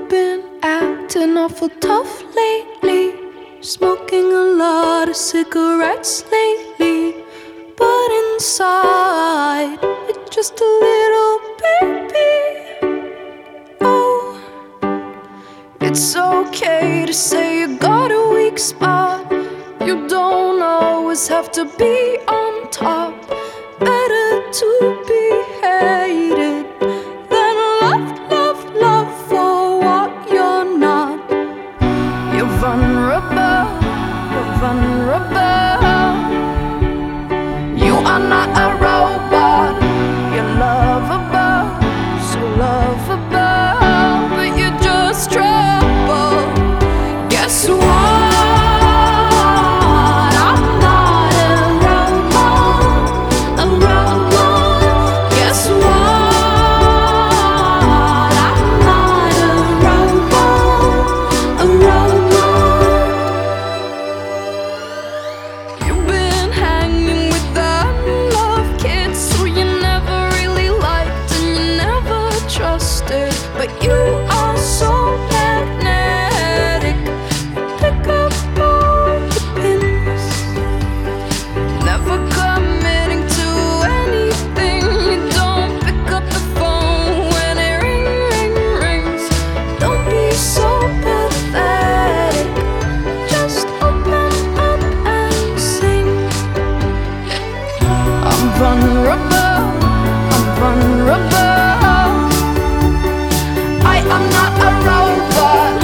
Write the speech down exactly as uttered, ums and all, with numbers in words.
been acting awful tough lately, smoking a lot of cigarettes lately, but inside it's just a little baby. Oh, it's okay to say you got a weak spot. You don't always have to be on top. Better to be hated than loved, loved, loved for what you're not. You're vulnerable, you're vulnerable. You are not a robot. You're lovable, so lovable, but you're just trouble. Guess what? But you are so magnetic, pick up all the pins, never committing to anything. You don't pick up the phone when it ring, ring, rings. Don't be so pathetic, just open up and sing. I'm vulnerable, I'm vulnerable. I'm not a robot.